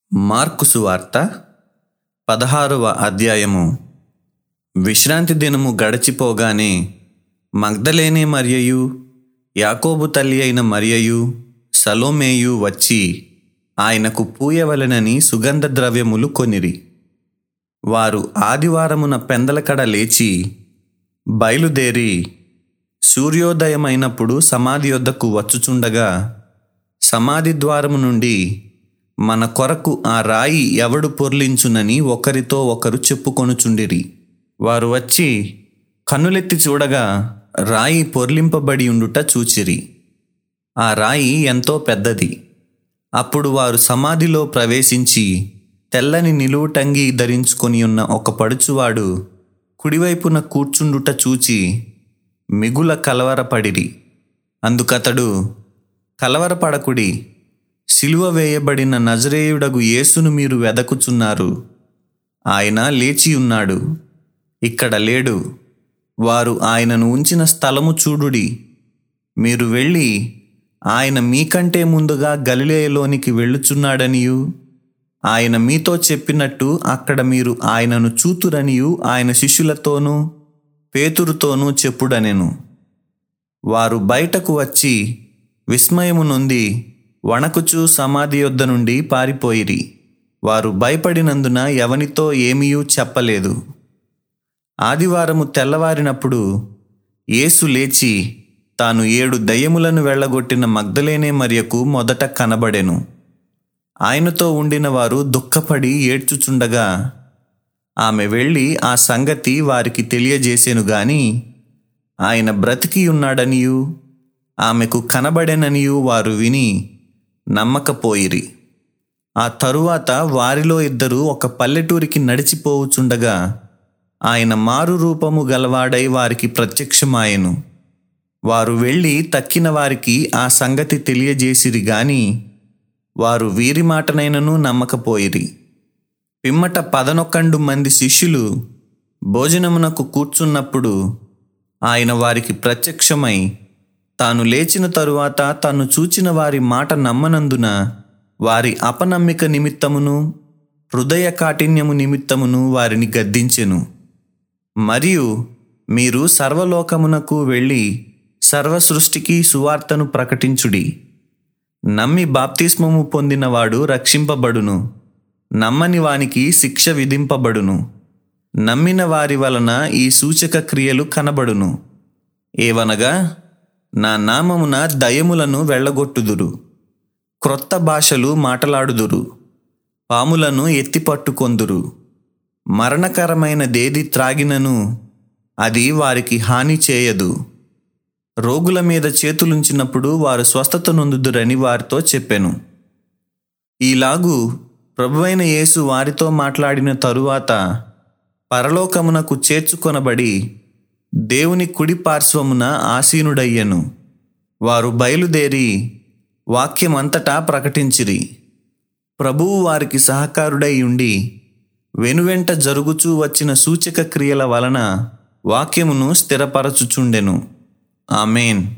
Mark సువార్త 16వ అధ్యాయము. విశ్రాంతి దినము గడిచిపోగానే మగ్దలేనే మరియయు, యాకోబు తల్లి అయిన మరియయు, సలోమేయు వచ్చి ఆయనకు పూయవలెనని సుగంధ ద్రవ్యములు కొనిరి. వారు ఆదివారమున పెందలకడ లేచి బయలుదేరి సూర్యోదయమైనప్పుడు సమాధి యొద్దకు వచ్చుచుండగా, సమాధి ద్వారము నుండి మన కొరకు ఆ రాయి ఎవడు పొర్లించునని ఒకరితో ఒకరు చెప్పుకొనుచుండిరి. వారు వచ్చి కన్నులెత్తి చూడగా రాయి పొర్లింపబడి ఉండుట చూచిరి. ఆ రాయి ఎంతో పెద్దది. అప్పుడు వారు సమాధిలో ప్రవేశించి తెల్లని నిలువుటంగి ధరించుకొని ఉన్న ఒక పడుచువాడు కుడివైపున కూర్చుండుట చూచి మిగుల కలవరపడిరి. అందుకతడు, కలవరపడకుడి, సిలువ వేయబడిన నజరేయుడగు యేసును మీరు వెదకుచున్నారు. ఆయన లేచి ఉన్నాడు, ఇక్కడ లేడు. వారు ఆయనను ఉంచిన స్థలము చూడుడి. మీరు వెళ్ళి ఆయన మీకంటే ముందుగా గలిలయలోనికి వెళ్ళుచున్నాడనియు, ఆయన మీతో చెప్పినట్టు అక్కడ మీరు ఆయనను చూతురనియు ఆయన శిష్యులతోనూ పేతురుతోనూ చెప్పుడనెను. వారు బయటకు వచ్చి విస్మయము నొంది వణకుచూ సమాధి యొద్ద నుండి పారిపోయిరి. వారు భయపడినందున ఎవనితో ఏమీయూ చెప్పలేదు. ఆదివారము తెల్లవారినప్పుడు యేసు లేచి తాను 7 దయ్యములను వెళ్ళగొట్టిన మగ్దలేనే మరియకు మొదట కనబడెను. ఆయనతో ఉండిన వారు దుఃఖపడి ఏడ్చుచుండగా ఆమె వెళ్ళి ఆ సంగతి వారికి తెలియజేసెను గాని, ఆయన బ్రతికి ఉన్నాడనియు ఆమెకు కనబడెననియు వారు విని నమ్మకపోయిరి. ఆ తరువాత వారిలో 2 ఒక పల్లెటూరికి నడిచిపోవుచుండగా ఆయన మారు రూపము గలవాడై వారికి ప్రత్యక్షమాయెను. వారు వెళ్ళి తక్కిన వారికి ఆ సంగతి తెలియజేసిరి గాని వారు వీరి మాటనైనను నమ్మకపోయిరి. పిమ్మట 11 మంది శిష్యులు భోజనమునకు కూర్చున్నప్పుడు ఆయన వారికి ప్రత్యక్షమై తాను లేచిన తరువాత తను చూచిన వారి మాట నమ్మనందున వారి అపనమ్మిక నిమిత్తమును హృదయ కాఠిన్యము నిమిత్తమును వారిని గద్దించెను. మరియు మీరు సర్వలోకమునకు వెళ్ళి సర్వ సృష్టికి సువార్తను ప్రకటించుడి. నమ్మి బాప్తిస్మము పొందినవాడు రక్షింపబడును, నమ్మని వానికి శిక్ష విధింపబడును. నమ్మిన వారి వలన ఈ సూచక క్రియలు కనబడును. ఏవనగా, నా నామమున దయ్యములను వెళ్ళగొట్టుదురు, క్రొత్త భాషలు మాటలాడుదురు, పాములను ఎత్తిపట్టుకొందురు, మరణకరమైనదేది త్రాగినను అది వారికి హాని చేయదు. రోగుల మీద చేతులుంచినప్పుడు వారు స్వస్థత నొందుదురని వారితో చెప్పెను. ఈలాగు ప్రభువైన యేసు వారితో మాట్లాడిన తరువాత పరలోకమునకు చేర్చుకొనబడి దేవుని కుడి పార్శ్వమున ఆసీనుడయ్యెను. వారు బయలుదేరి వాక్యమంతటా ప్రకటించిరి. ప్రభువు వారికి సహకారుడై ఉండి వెనువెంట జరుగుచూ వచ్చిన సూచక క్రియల వలన వాక్యమును స్థిరపరచుచుండెను. ఆమేన్.